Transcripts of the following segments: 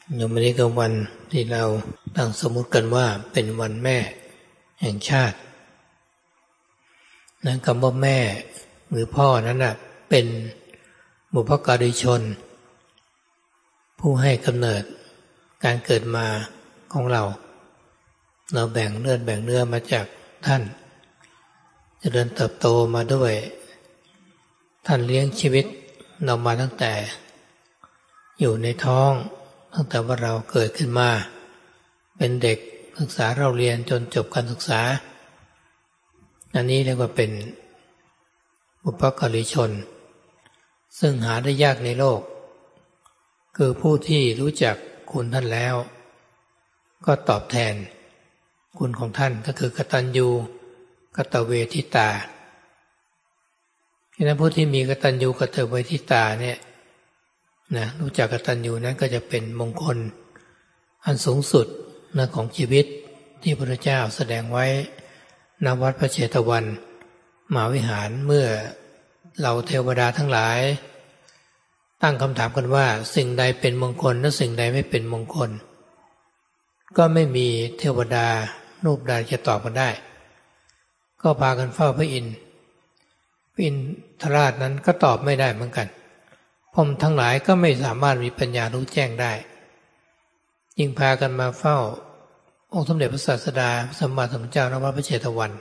อย่างวันนี้ก็วันที่เราตั้งสมมุติกันว่าเป็นวันแม่แห่งชาตินั้นคำว่าแม่หรือพ่อนั้นน่ะเป็นบุพการีชนผู้ให้กำเนิดการเกิดมาของเราแบ่งเลือดแบ่งเนื้อมาจากท่านเจริญเติบโตมาด้วยท่านเลี้ยงชีวิตเรามาตั้งแต่อยู่ในท้องตั้งแต่ว่าเราเกิดขึ้นมาเป็นเด็กศึกษาเราเรียนจนจบการศึกษาอันนี้เรียกว่าเป็นบุพการีชนซึ่งหาได้ยากในโลกคือผู้ที่รู้จักคุณท่านแล้วก็ตอบแทนคุณของท่านก็คือกตัญญูกตเวทิตาฉะนั้นผู้ที่มีกตัญญูกตเวทิตาเนี่ยนะรู้จักกตัญญูนั้นก็จะเป็นมงคลอันสูงสุดนะของชีวิตที่พระพุทธเจ้าแสดงไว้ณวัดพระเชตวันมหาวิหารเมื่อเราเทวดาทั้งหลายตั้งคำถามกันว่าสิ่งใดเป็นมงคลและสิ่งใดไม่เป็นมงคลก็ไม่มีเทวดารูปใดจะตอบกันได้ก็พากันเฝ้าพระอินทราชนั้นก็ตอบไม่ได้เหมือนกันพรหมทั้งหลายก็ไม่สามารถมีปัญญารู้แจ้งได้ยิ่งพากันมาเฝ้าองค์สมเด็จพระศาสดาสัมมาสัมพุทธเจ้าณวัดพระเชตวัน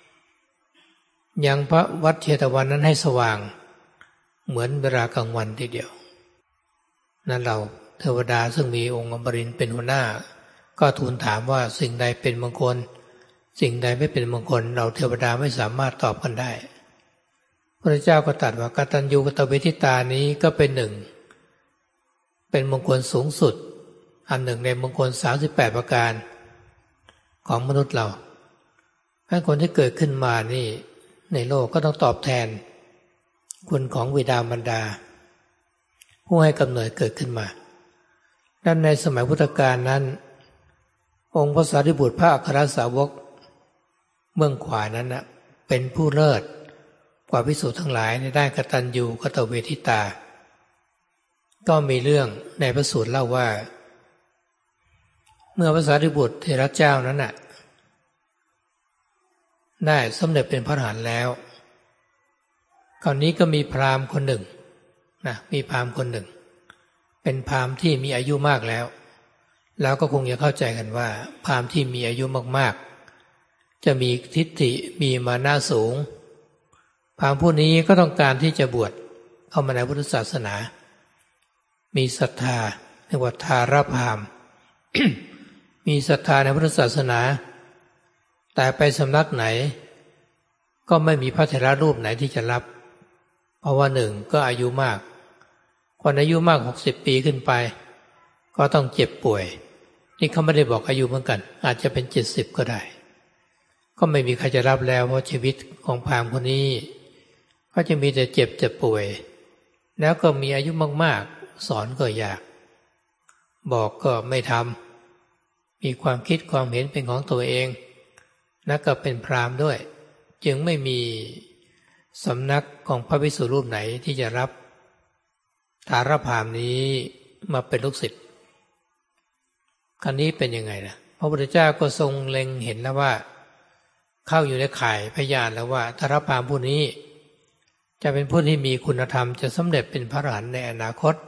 ยังพระวัดเชตวันนั้นให้สว่างเหมือนเวลากลางวันทีเดียวนั้นเราเทวดาซึ่งมีองค์อมรินทร์เป็นหัวหน้าก็ทูลถามว่าสิ่งใดเป็นมงคลสิ่งใดไม่เป็นมงคลเราเทวดาไม่สามารถตอบกันได้พระเจ้าก็ตรัสว่ากตัญญูกตเวทิตานี้ก็เป็นหนึ่งเป็นมงคลสูงสุดอันหนึ่งในมงคล38ประการของมนุษย์เราให้คนที่เกิดขึ้นมานี่ในโลกก็ต้องตอบแทนคุณของบิดามารดาผู้ให้กำเนิดเกิดขึ้นมาดังในสมัยพุทธกาลนั้นองค์พระสารีบุตรพระอัครสาวกเบื้องขวานั้นนะเป็นผู้เลิศกว่าภิกษุทั้งหลายในด้านกตัญญูกตเวทิตาก็มีเรื่องในพระสูตรเล่าว่าเมื่อพระสารีบุตรเถระเจ้านั้นน่ะได้สำเร็จเป็นพระอรหันต์แล้วคราวนี้ก็มีพราหมณ์คนหนึ่งนะมีพราหมณ์คนหนึ่งเป็นพราหมณ์ที่มีอายุมากแล้วแล้วก็คงจะเข้าใจกันว่าพราหมณ์ที่มีอายุมากๆจะมีทิฏฐิมีมานะสูงพราหมณ์ผู้นี้ก็ต้องการที่จะบวชเข้ามาในพุทธศาสนามีศรัทธาเรียกว่าทารพราหมณ์ มีศรัทธาในพุทธศาสนาแต่ไปสำนักไหนก็ไม่มีพระเถระรูปไหนที่จะรับเพราะว่าหนึ่งก็อายุมากคนอายุมาก60 ปีขึ้นไปก็ต้องเจ็บป่วยนี่เขาไม่ได้บอกอายุเหมือนกันอาจจะเป็น70ก็ได้ก็ไม่มีใครจะรับแล้วเพราะชีวิตของพราหมณ์คนนี้ก็จะมีแต่เจ็บจะป่วยแล้วก็มีอายุมากๆสอนก็ยากบอกก็ไม่ทำมีความคิดความเห็นเป็นของตัวเองและก็เป็นพราหมณ์ด้วยจึงไม่มีสำนักของพระภิกษุรูปไหนที่จะรับทารพราหมณ์นี้มาเป็นลูกศิษย์คราวนี้เป็นยังไงนะพระพุทธเจ้าก็ทรงเล็งเห็นแล้วว่าเข้าอยู่ในข่ายพยานแล้วว่าทารพราหมณ์ผู้นี้จะเป็นผู้ที่มีคุณธรรมจะสำเร็จเป็นพระอรหันต์ในอนาคต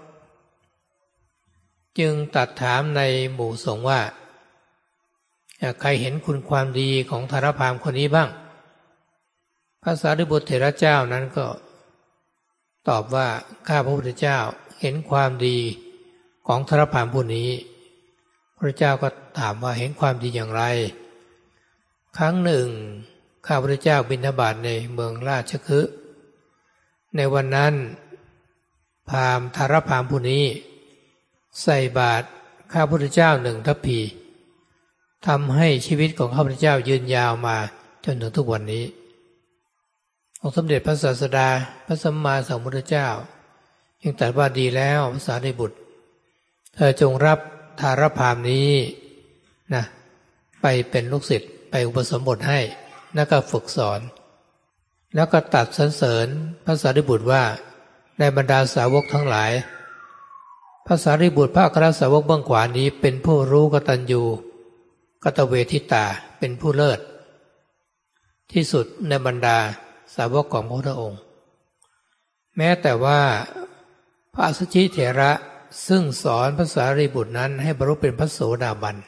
จึงตรัสถามในหมู่สงฆ์ว่าใครเห็นคุณความดีของทารพราหมณ์คนนี้บ้างพระสารีบุตรเถระเจ้านั้นก็ตอบว่าข้าพระพุทธเจ้าเห็นความดีของทารพราหมณ์ผู้นี้พระเจ้าก็ถามว่าเห็นความดีอย่างไรครั้งหนึ่งข้าพระเจ้าบิณฑบาตในเมืองราชคฤห์ในวันนั้นพราหมณ์ทารพราหมณ์ผู้นี้ใส่บาตรข้าพระพุทธเจ้า1 ทัพพีทำให้ชีวิตของข้าพเจ้ายืนยาวมาจนถึงทุกวันนี้องค์สมเด็จพระศาสดาพระสัมมาสัมพุทธเจ้ายังตรัสว่าดีแล้วพระสารีบุตรเธอจงรับทารพราหมณ์นี้นะไปเป็นลูกศิษย์ไปอุปสมบทให้แล้วก็ฝึกสอนแล้วก็ตรัสสรรเสริญพระสารีบุตรว่าในบรรดาสาวกทั้งหลายพระสารีบุตรพระอัครสาวกเบื้องขวานี้เป็นผู้รู้กตัญญูกตเวทิตาเป็นผู้เลิศที่สุดในบรรดาสาวกของพระพุทธองค์แม้แต่ว่าพระอัสสชิเถระซึ่งสอนพระสารีบุตรนั้นให้บรรลุเป็นพระโสดาบัน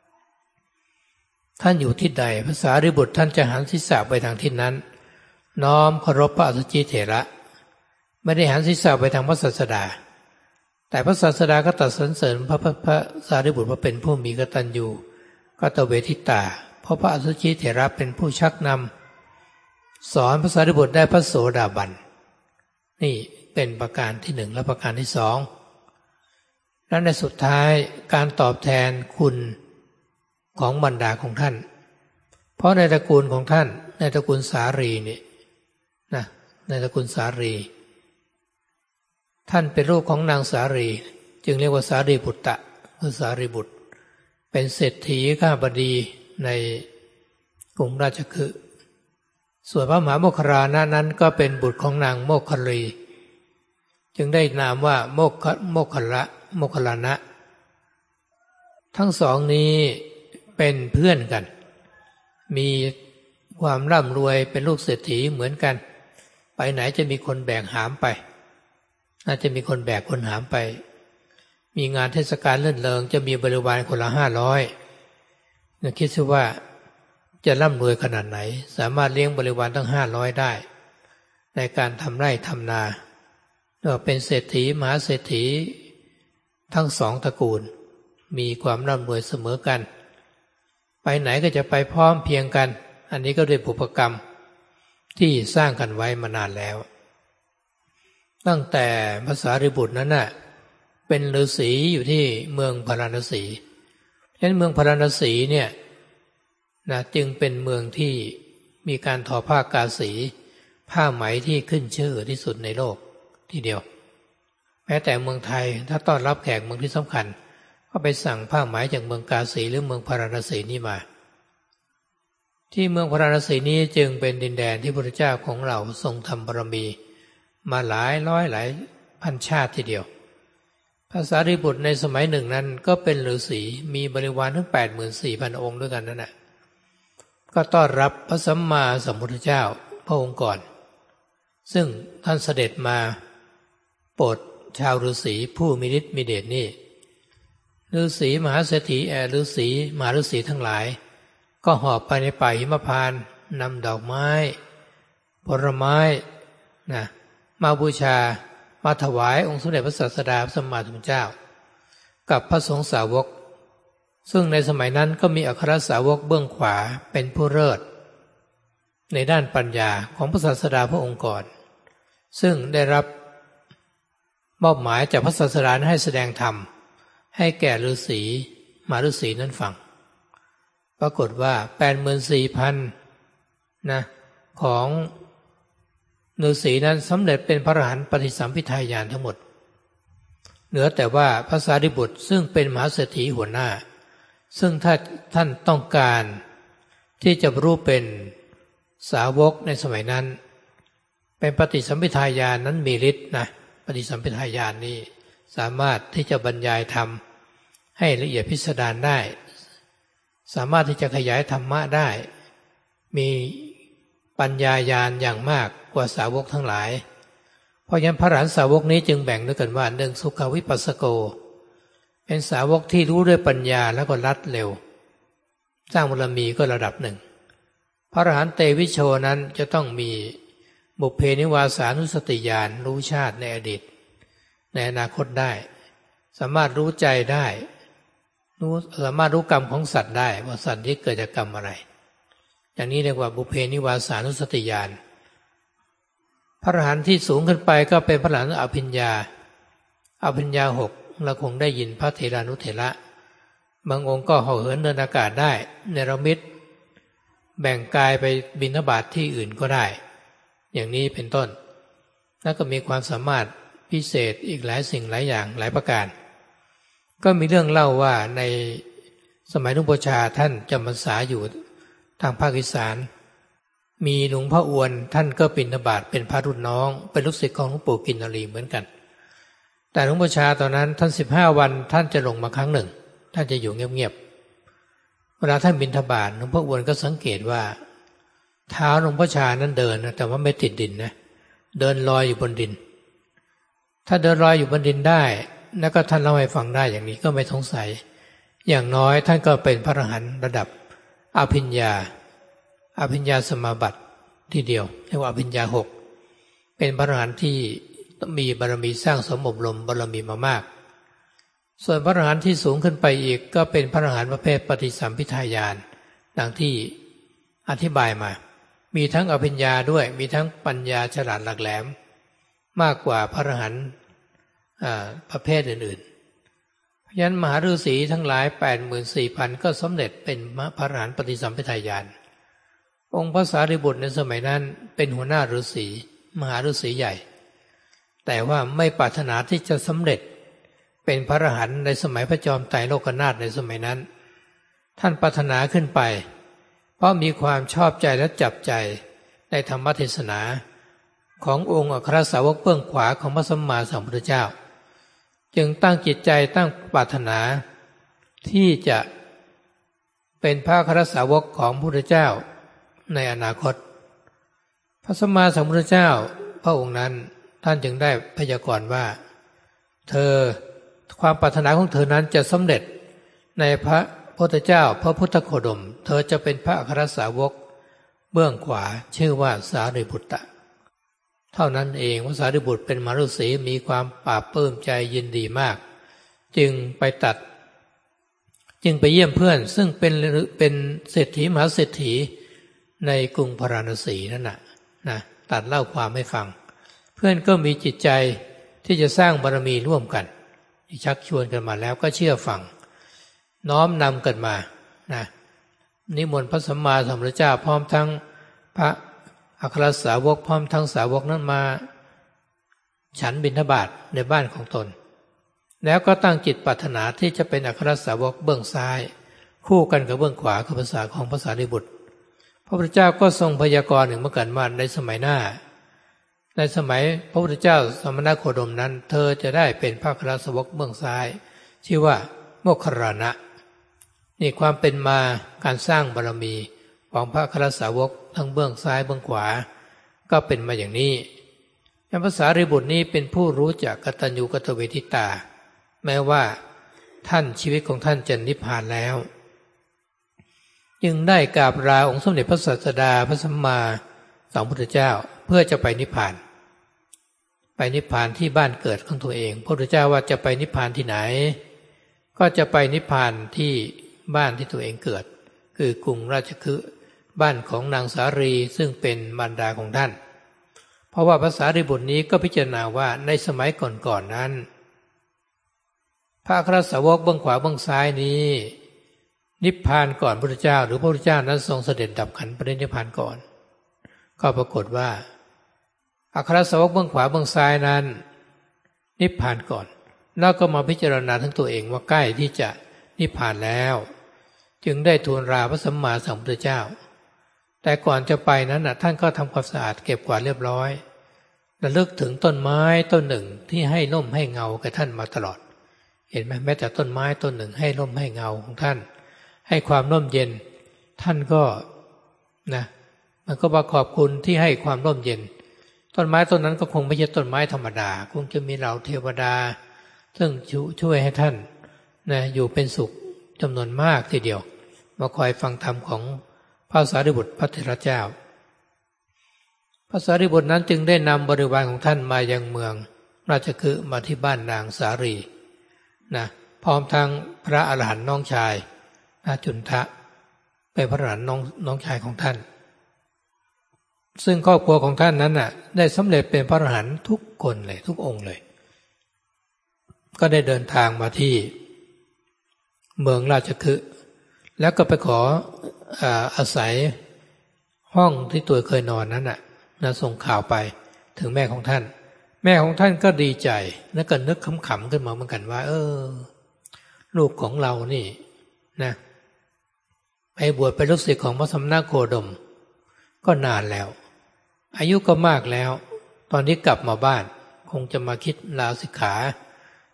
ท่านอยู่ที่ใดพระสารีบุตรท่านจะหันศีรษะไปทางทิศนั้นน้อมเคารพพระอัสสชิเถระไม่ได้หันศีรษะไปทางพระศาสดาแต่พระศาสดาก็ตรัสสรรเสริญพระสารีบุตรว่าเป็นผู้มีกตัญญูกตเวทิตาเพราะพระอัสสชิเถระเป็นผู้ชักนำสอนพระสารีบุตรได้พระโสดาบันนี่เป็นประการที่หนึ่งและประการที่สองและในสุดท้ายการตอบแทนคุณของบรรดาของท่านเพราะในตระกูลของท่านในตระกูลสารีนี่นะในตระกูลสารีท่านเป็นลูกของนางสารีจึงเรียกว่าสารีบุตตะคือสารีบุตรเป็นเศรษฐีข้าบดีในกรุงราชคฤห์ส่วนพระมหาโมคคัลลานะนั้นก็เป็นบุตรของนางโมคคัลลีจึงได้นามว่าโมคคัลลานะทั้งสองนี้เป็นเพื่อนกันมีความร่ำรวยเป็นลูกเศรษฐีเหมือนกันไปไหนจะมีคนแบกหามไปน่าจะมีคนแบกคนหามไปมีงานเทศกาลเลื่อนเริงจะมีบริวารคนละ500นึกคิดซิว่าจะร่ำรวยขนาดไหนสามารถเลี้ยงบริวารตั้ง500ได้ในการทำไร่ทำนาก็เป็นเศรษฐีมหาเศรษฐีทั้งสองตระกูลมีความร่ำรวยเสมอกันไปไหนก็จะไปพร้อมเพียงกันอันนี้ก็ด้วยบุพกรรมที่สร้างกันไว้มานานแล้วตั้งแต่พระสารีบุตรนั้นน่ะเป็นฤาษีอยู่ที่เมืองพาราณสีฉะนั้นเมืองพาราณสีเนี่ยนะจึงเป็นเมืองที่มีการทอผ้ากาสีผ้าไหมที่ขึ้นชื่อที่สุดในโลกทีเดียวแม้แต่เมืองไทยถ้าต้อนรับแขกเมืองที่สำคัญก็ไปสั่งผ้าไหมจากเมืองกาสีหรือเมืองพาราณสีนี่มาที่เมืองพาราณสีนี้จึงเป็นดินแดนที่พระพุทธเจ้าของเราทรงทำบารมีมาหลายร้อยหลายพันชาติทีเดียวพระสารีบุตรในสมัยหนึ่งนั้นก็เป็นฤาษีมีบริวารถึง 84,000 องค์ด้วยกันนั่นแหละก็ต้อนรับพระสัมมาสัมพุทธเจ้าพระองค์ก่อนซึ่งท่านเสด็จมาโปรดชาวฤาษีผู้มีฤทธิ์มีเดชนี่ฤาษีมหาเศรษฐีฤาษีมหาฤาษีทั้งหลายก็หอบไปในป่าหิมพานต์นำดอกไม้ผลไม้นะมาบูชามาถวายองค์สมเด็จพระศาสดาพระสัมมาสัมพุทธเจ้ากับพระสงฆ์สาวกซึ่งในสมัยนั้นก็มีอัครสาวกเบื้องขวาเป็นผู้เลิศในด้านปัญญาของพระศาสดาพระองค์ก่อนซึ่งได้รับมอบหมายจากพระศาสดาให้แสดงธรรมให้แก่ฤาษีมหาฤาษีนั้นฟังปรากฏว่า 84,000 นะของฤาษีนั้นสำเร็จเป็นพระอรหันต์ปฏิสัมภิทาญาณทั้งหมดเหลือแต่ว่าพระสารีบุตรซึ่งเป็นมหาเศรษฐีหัวหน้าซึ่งถ้าท่านต้องการที่จะรู้เป็นสาวกในสมัยนั้นเป็นปฏิสัมภิทาญาณนั้นมีฤทธิ์นะปฏิสัมภิทาญาณนี้สามารถที่จะบรรยายธรรมให้ละเอียดพิสดารได้สามารถที่จะขยายธรรมะได้มีปัญญาญาณอย่างมากกว่าสาวกทั้งหลายเพราะฉะนั้นพระอรหันตสาวกนี้จึงแบ่งด้วยกันว่าหนึ่งสุขวิปัสสโกเป็นสาวกที่รู้ด้วยปัญญาแล้วก็รัดเร็วสร้างบารมีก็ระดับหนึ่งพระอรหันต์เตวิโชนั้นจะต้องมีบุพเพนิวาสานุสติญาณรู้ชาติในอดีตในอนาคตได้สามารถรู้ใจได้สามารถรู้กรรมของสัตว์ได้ว่าสัตว์นี้เกิดจากกรรมอะไรอย่างนี้เรียกว่าบุพเพนิวาสานุสติญาณพระอรหันต์ที่สูงขึ้นไปก็เป็นพระอรหันต์อภิญญา6เราคงได้ยินพระเถรานุเถระบางองค์ก็เหาะเหินเดินอากาศได้เนรมิตแบ่งกายไปบิณฑบาตที่อื่นก็ได้อย่างนี้เป็นต้นแล้วก็มีความสามารถพิเศษอีกหลายสิ่งหลายอย่างหลายประการก็มีเรื่องเล่าว่าในสมัยหลวงปู่ชาท่านจำพรรษาอยู่ทางภาคอีสานมีหลวงพ่ออวนท่านก็บิณฑบาตเป็นพระรุ่นน้องเป็นลูกศิษย์ของหลวงปู่กินนรีเหมือนกันแต่หลวงพ่อชาตอนนั้นท่าน15 วันท่านจะลงมาครั้งหนึ่งท่านจะอยู่เงียบๆเวลาท่านบิณฑบาตหลวงพ่ออ้วนก็สังเกตว่าเท้าหลวงพ่อชานั้นเดินนะแต่ว่าไม่ติดดินนะเดินลอยอยู่บนดินถ้าเดินลอยอยู่บนดินได้แล้วก็ท่านเล่าให้ฟังได้อย่างนี้ก็ไม่สงสัยอย่างน้อยท่านก็เป็นพระอรหันต์ระดับอภิญญาสมาบัติทีเดียวเรียกว่าอภิญญา 6เป็นพระอรหันต์ที่มีบารมีสร้างสมอบรมบารมีมามากส่วนพระอรหันต์ที่สูงขึ้นไปอีกก็เป็นพระอรหันต์ประเภทปฏิสัมภิทาญาณดังที่อธิบายมามีทั้งอภิญญาด้วยมีทั้งปัญญาฉลาดหลักแหลมมากกว่าพระอรหันต์ประเภทอื่นๆเพราะฉะนั้นมหาฤาษีทั้งหลาย 84,000 ก็สำเร็จเป็นพระอรหันต์ปฏิสัมภิทาญาณองค์พระสารีบุตรในสมัยนั้นเป็นหัวหน้าฤาษีมหาฤาษีใหญ่แต่ว่าไม่ปรารถนาที่จะสำเร็จเป็นพระอรหันต์ในสมัยพระจอมไตรโลกนาถในสมัยนั้นท่านปรารถนาขึ้นไปเพราะมีความชอบใจและจับใจในธรรมเทศนาขององค์อัครสาวกเบื้องขวาของพระสัมมาสัมพุทธเจ้าจึงตั้งจิตใจตั้งปรารถนาที่จะเป็นพระอัครสาวกของพระพุทธเจ้าในอนาคตพระสัมมาสัมพุทธเจ้าพระองค์นั้นท่านจึงได้พยากรณ์ว่าความปรารถนาของเธอนั้นจะสำเร็จในพระพุทธเจ้าพระพุทธโคดมเธอจะเป็นพระอัครสาวกเบื้องขวาชื่อว่าสารีบุตรเท่านั้นเองพระสารีบุตรเป็นมหาฤาษีมีความปราบปลื้มใจยินดีมากจึงไปเยี่ยมเพื่อนซึ่งเป็นเศรษฐีมหาเศรษฐีในกรุงพาราณสีนั่นนะตัดเล่าความให้ฟังเพื่อนก็มีจิตใจที่จะสร้างบารมีร่วมกันชักชวนกันมาแล้วก็เชื่อฟังน้อมนำกันมานะนิมนต์พระสัมมาสัมพุทธเจ้าพร้อมทั้งพระอัครสาวกพร้อมทั้งสาวกนั้นมาฉันบิณฑบาตในบ้านของตนแล้วก็ตั้งจิตปรารถนาที่จะเป็นอัครสาวกเบื้องซ้ายคู่กันกับเบื้องขวาคือภาษาของพระสารีบุตรพระพุทธเจ้าก็ทรงพยากรณ์ถึงเมื่อกันว่าในสมัยหน้าในสมัยพระพุทธเจ้าสมณโคดมนั้นเธอจะได้เป็นพระอัครสาวกเบื้องซ้ายชื่อว่าโมคคัลลานะนี่ความเป็นมาการสร้างบารมีของพระอัครสาวกทั้งเบื้องซ้ายเบื้องขวาก็เป็นมาอย่างนี้พระสารีบุตรนี้เป็นผู้รู้จักกตัญญูกตเวทิตาแม้ว่าท่านชีวิตของท่านจะนิพพานแล้วจึงได้กราบลาองค์สมเด็จพระศาสดาพระสัมมาสัมพุทธเจ้าเพื่อจะไปนิพพานที่บ้านเกิดของตัวเองพระพุทธเจ้าว่าจะไปนิพพานที่ไหนก็จะไปนิพพานที่บ้านที่ตัวเองเกิดคือกรุงราชคฤห์บ้านของนางสารีซึ่งเป็นมารดาของท่านเพราะว่าพระสารีบุตรนี้ก็พิจารณาว่าในสมัยก่อนนั้นพระอัครสาวกเบื้องขวาเบื้องซ้ายนี้นิพพานก่อนพระพุทธเจ้าหรือพระพุทธเจ้านั้นทรงเสด็จดับขันธ์ปรินิพพานก่อนก็ปรากฏว่าอัครสาวกเบื้องขวาเบื้องซ้ายนั้นนิพพานก่อนแล้วก็มาพิจารณาทั้งตัวเองว่าใกล้ที่จะนิพพานแล้วจึงได้ทูลลาพระสัมมาสัมพุทธเจ้าแต่ก่อนจะไปนั้นท่านก็ทำความสะอาดเก็บกวาดเรียบร้อยระลึกถึงต้นไม้ต้นหนึ่งที่ให้ร่มให้เงาแก่ท่านมาตลอดเห็นไหมแม้แต่ต้นไม้ต้นหนึ่งให้ร่มให้เงาของท่านให้ความร่มเย็นท่านก็นะมันก็มาขอบคุณที่ให้ความร่มเย็นต้นไม้ต้นนั้นก็คงไม่ใช่ต้นไม้ธรรมดาคงจะมีเหล่าเทวดาซึ่งช่วยให้ท่านนะอยู่เป็นสุขจำนวนมากทีเดียวมาคอยฟังธรรมของพระสารีบุตรพระเถรเจ้าพระสารีบุตรนั้นจึงได้นำบริวารของท่านมายังเมืองราชคฤห์มาที่บ้านนางสารีนะพร้อมทั้งพระอรหันต์น้องชายจุนทะเป็นพระอรหันต์น้องชายของท่านซึ่งครอบครัวของท่านนั้นได้สำเร็จเป็นพระอรหันต์ทุกคนเลยทุกองค์เลยก็ได้เดินทางมาที่เมืองราชคฤห์แล้วก็ไปขออาศัยห้องที่ตัวเคยนอนนั้นส่งข่าวไปถึงแม่ของท่านแม่ของท่านก็ดีใจแล้วก็นึกขำๆขึ้นมาเหมือนกันว่าลูกของเรานี่นะไปบวชเป็นลูกศิษย์ของพระสมณโคดมก็นานแล้วอายุก็มากแล้วตอนนี้กลับมาบ้านคงจะมาคิดลาสิกขา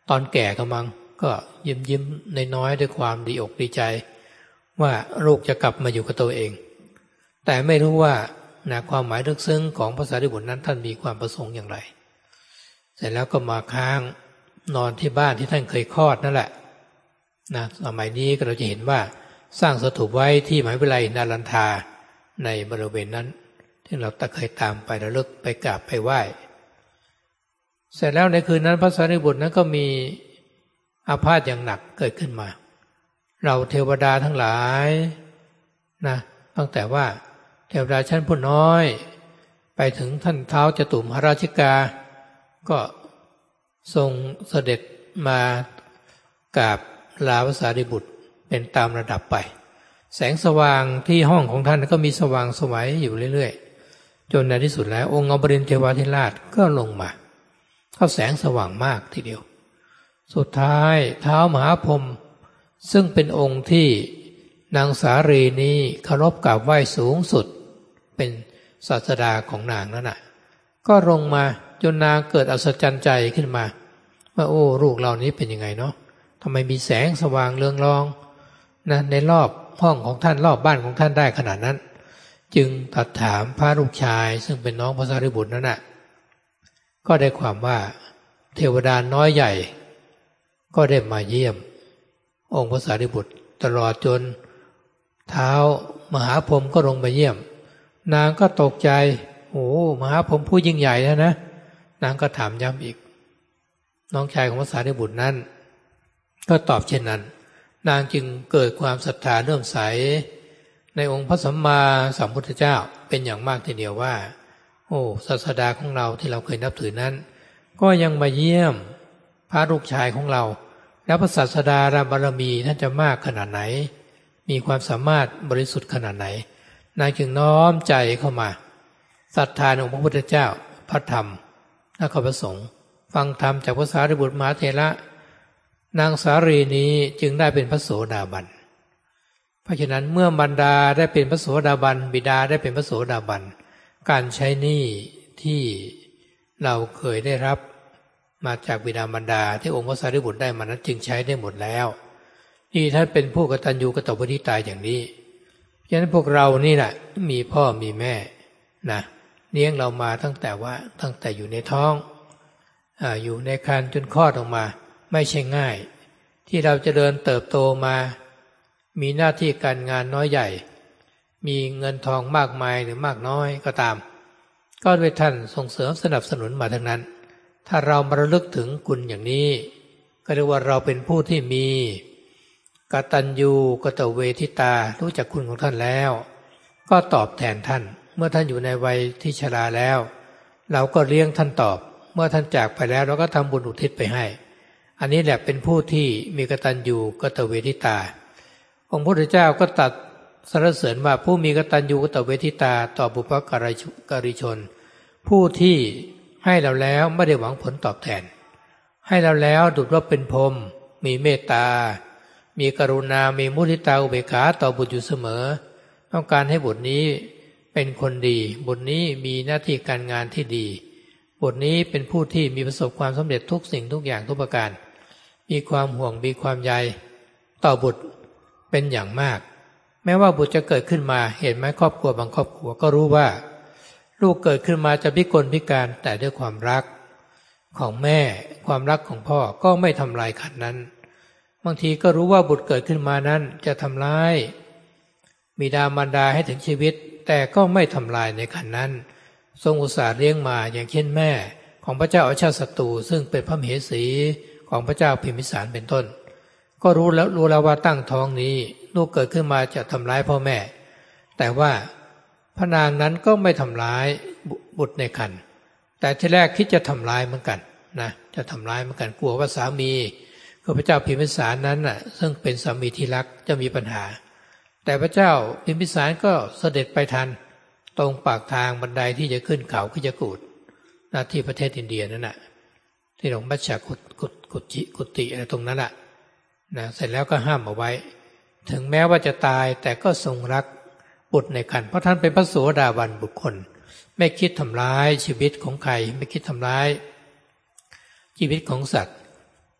ตอนแก่ก็มั้งก็ยิ้มน้อยๆด้วยความดีอกดีใจว่าลูกจะกลับมาอยู่กับตัวเองแต่ไม่รู้ว่าความหมายลึกซึ้งของพระสารีบุตรนั้นท่านมีความประสงค์อย่างไรเสร็จแล้วก็มาค้างนอนที่บ้านที่ท่านเคยคลอดนั่นแหละสมัยนี้ก็เราจะเห็นว่าสร้างสถูปไว้ที่มหาวิทยาลัยนารันทาในบริเวณนั้นที่เราเคยตามไประลึกไปกราบไปไหว้เสร็จแล้วในคืนนั้นพระสารีบุตรนั้นก็มีอาพาธอย่างหนักเกิดขึ้นมาเราเทวดาทั้งหลายตั้งแต่ว่าเทวดาชั้นผู้น้อยไปถึงท่านท้าวจตุมหราชิกาก็ทรงเสด็จมากราบลาพระสารีบุตรเป็นตามระดับไปแสงสว่างที่ห้องของท่านก็มีสว่างไสวอยู่เรื่อยๆจนในที่สุดแล้วองค์อมรินทร์เทวาธิราชก็ลงมาเข้าแสงสว่างมากทีเดียวสุดท้ายท้าวมหาพรหมซึ่งเป็นองค์ที่นางสารีนี้เคารพกราบไหว้สูงสุดเป็นศาสดาของนางนั่นน่ะก็ลงมาจนนางเกิดอัศจรรย์ใจขึ้นมาว่าโอ้ลูกเรานี้เป็นยังไงเนาะทำไมมีแสงสว่างเรืองรองในรอบห้องของท่านรอบบ้านของท่านได้ขนาดนั้นจึงตรัสถามพระลูกชายซึ่งเป็นน้องพระสารีบุตรนั่นน่ะก็ได้ความว่าเทวดาน้อยใหญ่ก็ได้มาเยี่ยมองค์พระสารีบุตรตลอดจนเท้ามหาพรหมก็ลงมาเยี่ยมนางก็ตกใจโอ้มหาพรหมผู้ยิ่งใหญ่นะนางก็ถามย้ำอีกน้องชายของพระสารีบุตรนั้นก็ตอบเช่นนั้นนางจึงเกิดความศรัทธาเลื่อมใสในองค์พระสัมมาสัมพุทธเจ้าเป็นอย่างมากทีเดียวว่าโอ้ศาสดาของเราที่เราเคยนับถือนั้นก็ยังมาเยี่ยมพระลูกชายของเราแล้วพระศาสดาบารมีท่านจะมากขนาดไหนมีความสามารถบริสุทธิ์ขนาดไหนนางจึงน้อมใจเข้ามาศรัทธาในองค์พระพุทธเจ้าพระธรรมและพระสงฆ์ฟังธรรมจากพระสารีบุตรมหาเถระนางสารีนี้จึงได้เป็นพระโสดาบันเพราะฉะนั้นเมื่อมารดาได้เป็นพระโสดาบันบิดาได้เป็นพระโสดาบันการใช้หนี้ที่เราเคยได้รับมาจากบิดามารดาที่องค์พระสารีบุตรได้มานั้นจึงใช้ได้หมดแล้วนี่ท่านเป็นผู้กตัญญูกตเวทิตาอย่างนี้ฉะนั้นพวกเรานี่แหละมีพ่อมีแม่เลี้ยงเรามาตั้งแต่อยู่ในท้องอยู่ในครรภ์จนคลอดออกมาไม่ใช่ง่ายที่เราจะเดินเติบโตมามีหน้าที่การงานน้อยใหญ่มีเงินทองมากมายหรือมากน้อยก็ตามก็ด้วยท่านส่งเสริมสนับสนุนมาทั้งนั้นถ้าเรามาระลึกถึงคุณอย่างนี้ก็เรียกว่าเราเป็นผู้ที่มีกตัญญูกตเวทิตารู้จักคุณของท่านแล้วก็ตอบแทนท่านเมื่อท่านอยู่ในวัยที่ชราแล้วเราก็เลี้ยงท่านตอบเมื่อท่านจากไปแล้วเราก็ทำบุญอุทิศไปให้อันนี้แหละเป็นผู้ที่มีกตัญญูกตเวทิตาองค์พระพุทธเจ้าก็ตรัสสรรเสริญว่าผู้มีกตัญญูกตเวทิตาต่อบุพการีชนผู้ที่ให้เราแล้วไม่ได้หวังผลตอบแทนให้เราแล้วดุจว่าเป็นพรหมมีเมตตามีกรุณามีมุทิตาอุเบกขาต่อบุตรอยู่เสมอต้องการให้บุตรนี้เป็นคนดีบุตรนี้มีหน้าที่การงานที่ดีบุตรนี้เป็นผู้ที่มีประสบความสำเร็จทุกสิ่งทุกอย่างทุกประการมีความห่วงมีความใยต่อบุตรเป็นอย่างมากแม้ว่าบุตรจะเกิดขึ้นมาเห็นไหมครอบครัวบางครอบครัวก็รู้ว่าลูกเกิดขึ้นมาจะพิกลพิการแต่ด้วยความรักของแม่ความรักของพ่อก็ไม่ทำลายขันนั้นบางทีก็รู้ว่าบุตรเกิดขึ้นมานั้นจะทำร้ายบิดามารดาให้ถึงชีวิตแต่ก็ไม่ทำลายในขันนั้นทรงอุตส่าห์เลี้ยงมาอย่างเช่นแม่ของพระเจ้าอาชาติศัตรูซึ่งเป็นพระมเหสีของพระเจ้าพิมพิสารเป็นต้นก็รู้แล้วว่าตั้งท้องนี้ลูกเกิดขึ้นมาจะทำร้ายพ่อแม่แต่ว่าพระนางนั้นก็ไม่ทำร้ายบุตรในครรภ์แต่ที่แรกคิดจะทำร้ายเหมือนกันจะทำร้ายเหมือนกันกลัวว่าสามีคือพระเจ้าพิมพิสารนั้นซึ่งเป็นสามีที่รักจะมีปัญหาแต่พระเจ้าพิมพิสารก็เสด็จไปทันตรงปากทางบันไดที่จะขึ้นเขาคิจกูฏที่ประเทศอินเดียนั่นที่หลวงมัชฌะกุฏิอะไรตรงนั้นเสร็จแล้วก็ห้ามเอาไว้ถึงแม้ว่าจะตายแต่ก็ทรงรักบุตรในครรภ์เพราะท่านเป็นพระโสดาบันบุคคลไม่คิดทำร้ายชีวิตของใครไม่คิดทำร้ายชีวิตของสัตว์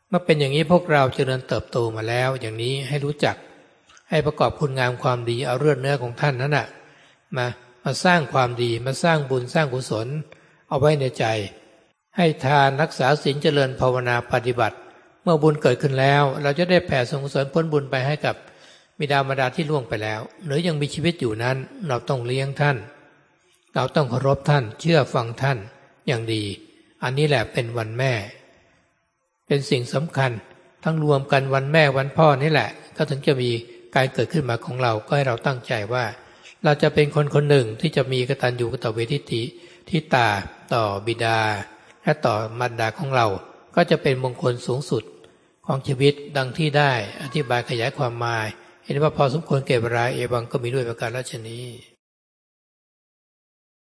เมื่อเป็นอย่างนี้พวกเราเจริญเติบโตมาแล้วอย่างนี้ให้รู้จักให้ประกอบคุณงามความดีเอาเลือดเนื้อของท่านนั้นมาสร้างความดีมาสร้างบุญสร้างกุศลเอาไว้ในใจให้ทานรักษาศีลเจริญภาวนาปฏิบัติเมื่อบุญเกิดขึ้นแล้วเราจะได้แผ่ส่งกุศลผลบุญไปให้กับบิดามารดาที่ล่วงไปแล้วหรือยังมีชีวิตอยู่นั้นเราต้องเลี้ยงท่านเราต้องเคารพท่านเชื่อฟังท่านอย่างดีอันนี้แหละเป็นวันแม่เป็นสิ่งสำคัญทั้งรวมกันวันแม่วันพ่อนี่แหละก็ถึงจะมีการเกิดขึ้นมาของเราก็ให้เราตั้งใจว่าเราจะเป็นคนคนหนึ่งที่จะมีกตัญญูกตเวทิฏฐิที่ตาต่อบิดาและต่อมารดาของเราก็จะเป็นมงคลสูงสุดของชีวิตดังที่ได้อธิบายขยายความมาเห็นว่าพอสมควรแก่เวลาเอวังก็มีด้วยประการฉะนี้